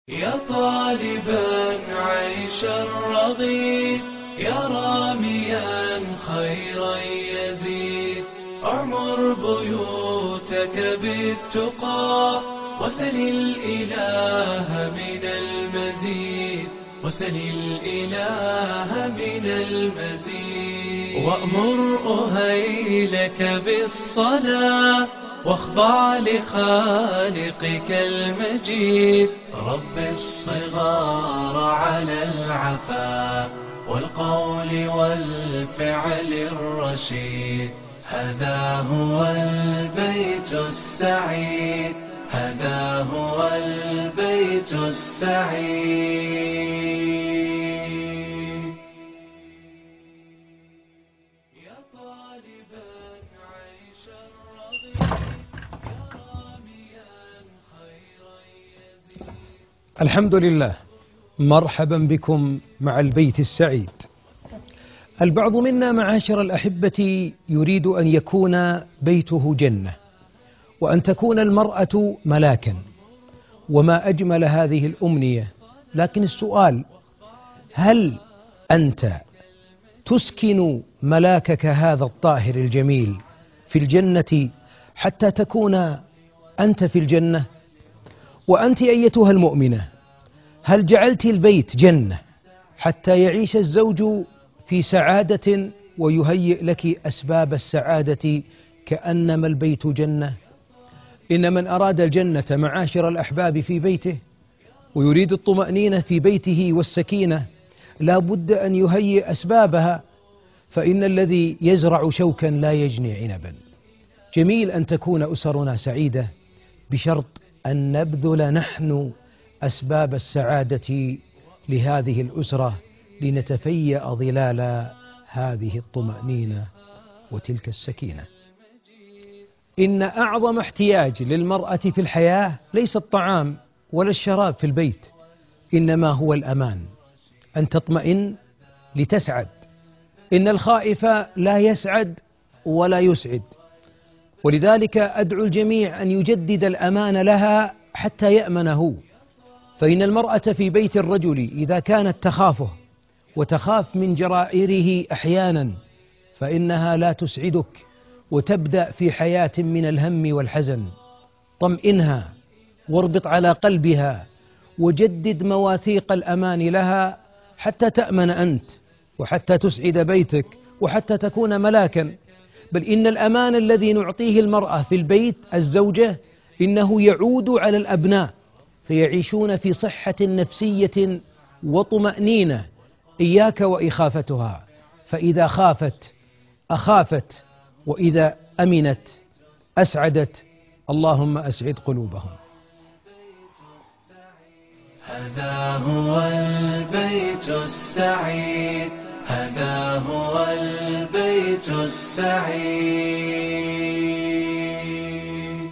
يا طالبا عيش الرغيد، يا راميا خيرا يزيد، اعمر بيوتك بالتقى وسل الإله من المزيد، وسل الإله من المزيد. وأمر أهيلك بالصلاة واخضع لخالقك المجيد، رب الصغار على العفاف والقول والفعل الرشيد. هذا هو البيت السعيد، هذا هو البيت السعيد. يا طالبا عيش الرغيد، يا راميا خيرا يزيد. الحمد لله، مرحبا بكم مع البيت السعيد. البعض منا معاشر الأحبة يريد أن يكون بيته جنة، وأن تكون المرأة ملاكا، وما أجمل هذه الأمنية. لكن السؤال: هل أنت تسكن ملاكك هذا الطاهر الجميل في الجنة حتى تكون أنت في الجنة؟ وأنت أيتها المؤمنة، هل جعلت البيت جنة حتى يعيش الزوج في سعادة ويهيئ لك أسباب السعادة كأنما البيت جنة؟ إن من أراد الجنة معاشر الأحباب في بيته، ويريد الطمأنينة في بيته والسكينة، لا بد أن يهيئ أسبابها، فإن الذي يزرع شوكا لا يجني عنبا. جميل أن تكون أسرنا سعيدة، بشرط أن نبذل نحن أسباب السعادة لهذه الأسرة لنتفيأ ظلال هذه الطمأنينة وتلك السكينة. إن أعظم احتياج للمرأة في الحياة ليس الطعام ولا الشراب في البيت، إنما هو الأمان، أن تطمئن لتسعد. إن الخائف لا يسعد ولا يسعد، ولذلك أدعو الجميع أن يجدد الأمان لها حتى يأمنه. فإن المرأة في بيت الرجل إذا كانت تخافه وتخاف من جرائره أحيانا، فإنها لا تسعدك وتبدأ في حياة من الهم والحزن. طمئنها واربط على قلبها وجدد مواثيق الأمان لها حتى تأمن أنت، وحتى تسعد بيتك، وحتى تكون ملاكا. بل إن الأمان الذي نعطيه المرأة في البيت الزوجة إنه يعود على الأبناء، فيعيشون في صحة نفسية وطمأنينة. إياك وإخافتها، فإذا خافت أخافت، وإذا أمنت أسعدت. اللهم أسعد قلوبهم. هذا هو البيت السعيد، هذا هو البيت السعيد.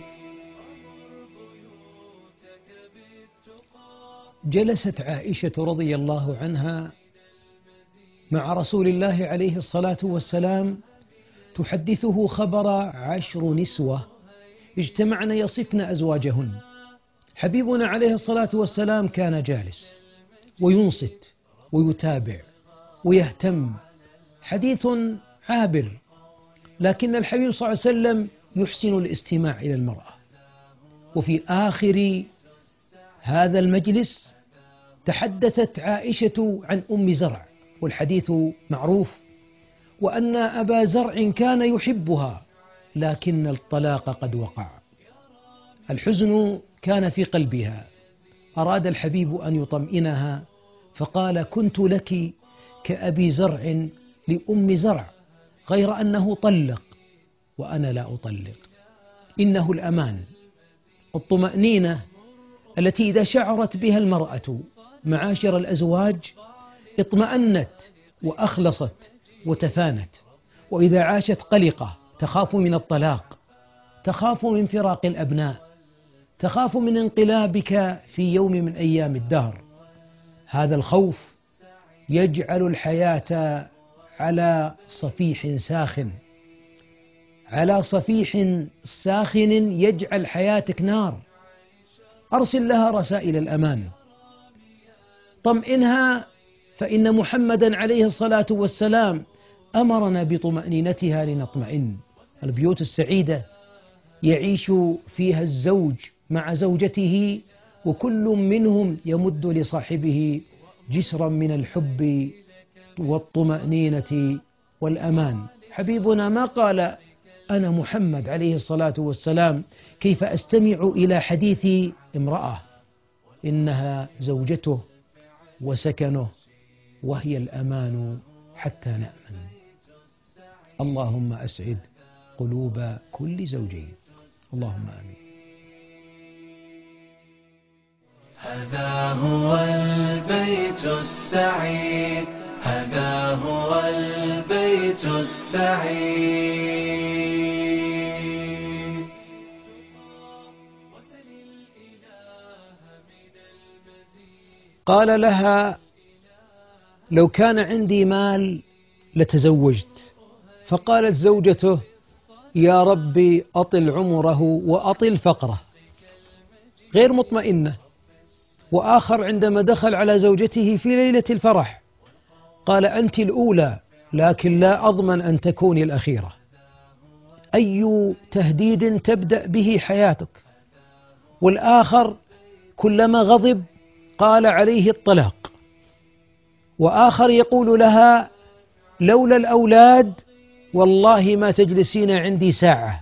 جلست عائشة رضي الله عنها مع رسول الله عليه الصلاة والسلام تحدثه خبر 10 نسوة اجتمعن يصفن أزواجهن. حبيبنا عليه الصلاة والسلام كان جالس وينصت ويتابع ويهتم، حديث عابر، لكن الحبيب صلى الله عليه وسلم يحسن الاستماع إلى المرأة. وفي آخر هذا المجلس تحدثت عائشة عن أم زرع، والحديث معروف، وأن أبا زرع كان يحبها لكن الطلاق قد وقع. الحزن كان في قلبها، أراد الحبيب أن يطمئنها فقال: كنت لك كأبي زرع لأم زرع، غير أنه طلق وأنا لا أطلق. إنه الأمان، الطمأنينة التي إذا شعرت بها المرأة معاشر الأزواج اطمأنت وأخلصت وتفانت. وإذا عاشت قلقة، تخاف من الطلاق، تخاف من فراق الأبناء، تخاف من انقلابك في يوم من أيام الدهر. هذا الخوف يجعل الحياة على صفيح ساخن، على صفيح ساخن يجعل حياتك نار. أرسل لها رسائل الأمان، طمئنها، فإن محمدا عليه الصلاة والسلام أمرنا بطمأنينتها لنطمئن. البيوت السعيدة يعيش فيها الزوج مع زوجته، وكل منهم يمد لصاحبه جسرا من الحب والطمأنينة والأمان. حبيبنا ما قال أنا محمد عليه الصلاة والسلام كيف أستمع إلى حديث امرأة، إنها زوجته وسكنه وهي الأمان حتى نأمن. اللهم أسعد قلوب كل زوجين، اللهم آمين. هذا هو البيت السعيد، هذا هو البيت السعيد. قال لها لو كان عندي مال لتزوجت. فقالت زوجته يا ربي أطل عمره وأطل فقره، غير مطمئنة. وآخر عندما دخل على زوجته في ليلة الفرح قال أنت الأولى لكن لا أضمن أن تكوني الأخيرة. أي تهديد تبدأ به حياتك. والآخر كلما غضب قال عليه الطلاق. وآخر يقول لها لولا الأولاد والله ما تجلسين عندي ساعة.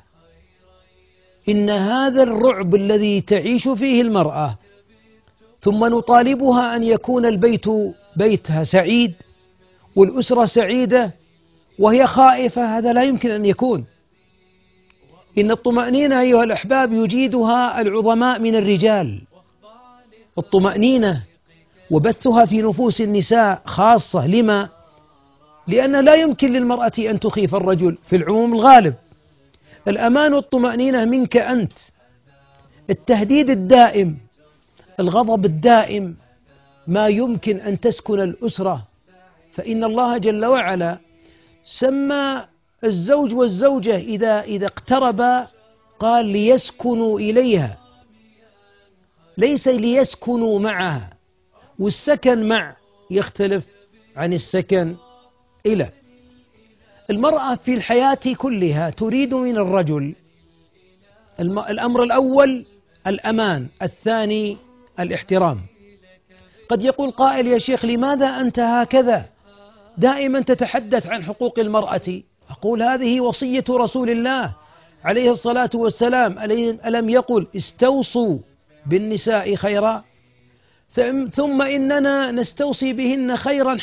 إن هذا الرعب الذي تعيش فيه المرأة، ثم نطالبها أن يكون البيت بيتها سعيد والأسرة سعيدة وهي خائفة، هذا لا يمكن أن يكون. إن الطمأنينة أيها الأحباب يجيدها العظماء من الرجال، الطمأنينة وبثها في نفوس النساء خاصة. لما؟ لأن لا يمكن للمرأة أن تخيف الرجل في العموم الغالب. الأمان والطمأنينة منك أنت. التهديد الدائم، الغضب الدائم، ما يمكن أن تسكن الأسرة. فإن الله جل وعلا سمى الزوج والزوجة إذا اقتربا قال ليسكنوا إليها، ليس ليسكنوا معها. والسكن مع يختلف عن السكن إلى. المرأة في الحياة كلها تريد من الرجل الأمر الأول الأمان، الثاني الاحترام. قد يقول قائل يا شيخ لماذا أنت هكذا دائما تتحدث عن حقوق المرأة؟ أقول هذه وصية رسول الله عليه الصلاة والسلام، ألم يقل استوصوا بالنساء خيرا؟ ثم إننا نستوصي بهن خيرا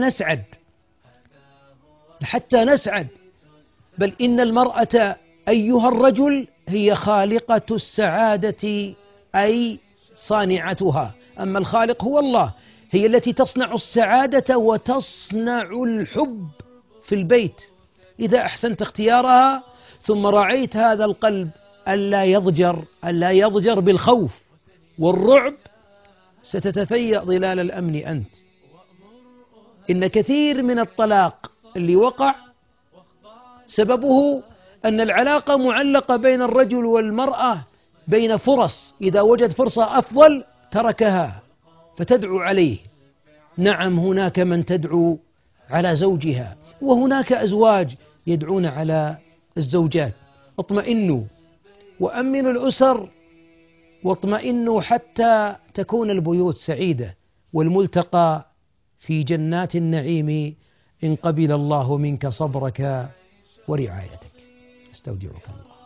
حتى نسعد. بل إن المرأة أيها الرجل هي خالقة السعادة، أي صانعتها. أما الخالق هو الله. هي التي تصنع السعادة وتصنع الحب في البيت. إذا أحسنت اختيارها ثم رعيت هذا القلب ألا يضجر بالخوف والرعب، ستتفيأ ظلال الأمن أنت. إن كثير من الطلاق اللي وقع سببه أن العلاقة معلقة بين الرجل والمرأة بين فرص، إذا وجد فرصة أفضل تركها فتدعو عليه. نعم، هناك من تدعو على زوجها، وهناك أزواج يدعون على الزوجات. اطمئنوا وأمنوا الأسر واطمئنوا حتى تكون البيوت سعيدة، والملتقى في جنات النعيم إن قبل الله منك صبرك ورعايتك. استودعك الله.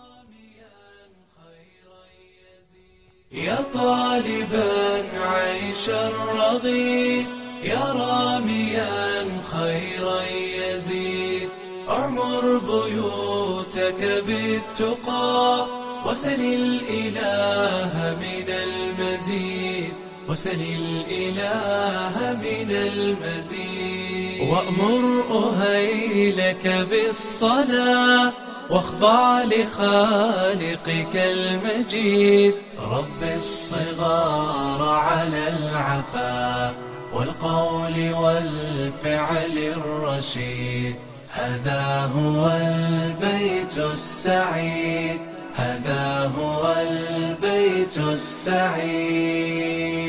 يا طالبا عيش الرغيد، يا راميا خيرا يزيد، اعمر بيوتك بالتقى وسل الإله من المزيد، وسل الإله من المزيد. وأمر أهيلك بالصلاة واخضع لخالقك المجيد، رب الصغار على العفاف والقول والفعل الرشيد. هذا هو البيت السعيد، هذا هو البيت السعيد.